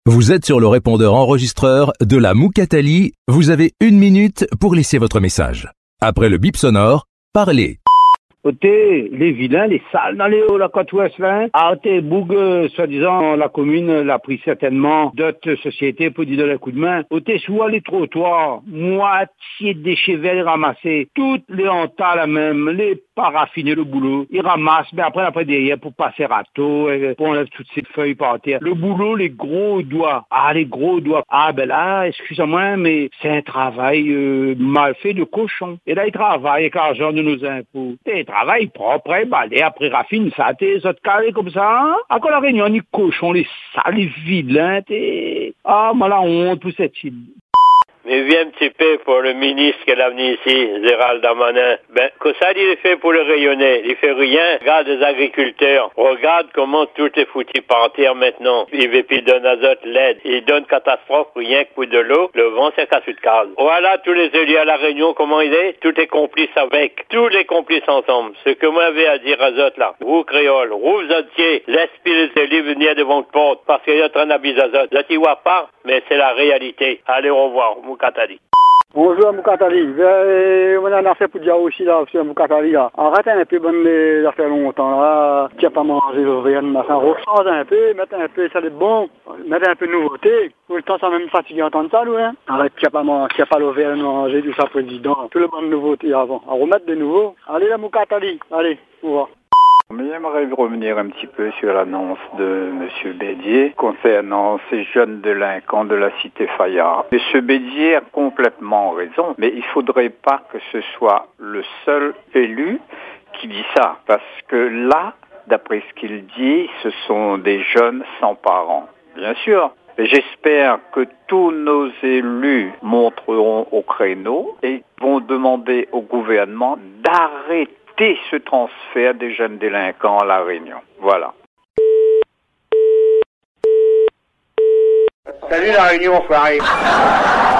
Vous êtes sur le répondeur enregistreur de la Moukatali. Vous avez 1 minute pour laisser votre message. Après le bip sonore, parlez. Côté, les vilains, les sales dans les hauts, la côte ouest, là, Arte, Boug, soi-disant, la commune l'a pris certainement d'autres sociétés pour lui donner un coup de main. Côté, soit les trottoirs, moitié de déchets verts ramassés, toutes les hantas la même, les paraffiner le boulot. Ils ramassent, mais après derrière, pour passer râteau, pour enlever toutes ces feuilles par terre. Le boulot, les gros doigts. Les gros doigts. Ben là, excusez-moi, mais c'est un travail mal fait de cochon. Et là, ils travaillent avec l'argent de nos impôts. Travail propre, balai, après raffine, ça, t'es autres carrés comme ça, hein? À quoi la réunion, les cochons, les sales, les vilains, moi la honte pour cette île. Mais viens un petit peu pour le ministre qui est venu ici, Gérald Darmanin. Que ça il fait pour le rayonner? Il fait rien. Regarde les agriculteurs. Regarde comment tout est foutu par terre maintenant. Il donne azote, l'aide. Il donne catastrophe, rien que pour de l'eau. Le vent, c'est cassé de case. Voilà tous les élus à la Réunion, comment il est? Tout est complice avec. Tous les complices ensemble. Ce que moi j'avais à dire à azote là. Vous créoles, vous entiers, laissez les élus venir devant votre porte parce qu'il y a un abus d'azote. Là, tu vois pas, mais c'est la réalité. Allez, au revoir. Moukatali. Bonjour Moukatali, on a fait pour dire aussi là, sur Moukatali là. Arrête un peu, ça fait longtemps là, tu n'as pas mangé le viande, machin, rechange un peu, mettre un peu, ça va être bon, mettre un peu de nouveauté. Tout le temps ça même fatigué d'entendre ça, nous, hein. Arrête, tu n'as pas le viande manger, tout ça, président. Tout le monde de nouveauté avant. À remettre de nouveau. Allez la Moukatali, allez, au revoir. Mais j'aimerais revenir un petit peu sur l'annonce de M. Bédier concernant ces jeunes délinquants de la cité Fayard. M. Bédier a complètement raison, mais il ne faudrait pas que ce soit le seul élu qui dit ça, parce que là, d'après ce qu'il dit, ce sont des jeunes sans parents. Bien sûr. J'espère que tous nos élus monteront au créneau et vont demander au gouvernement d'arrêter ce transfert des jeunes délinquants à La Réunion. Voilà. Salut La Réunion, Fleury.